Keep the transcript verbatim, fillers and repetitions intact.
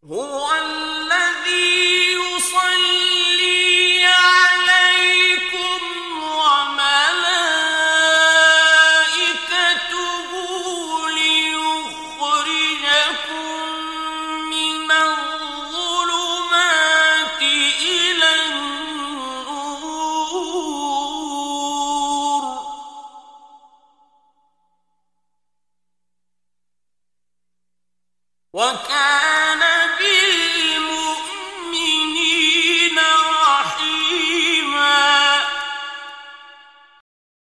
هو الذي يصلي عليكم وملائكته ليخرجكم من الظلمات إلى النور وكان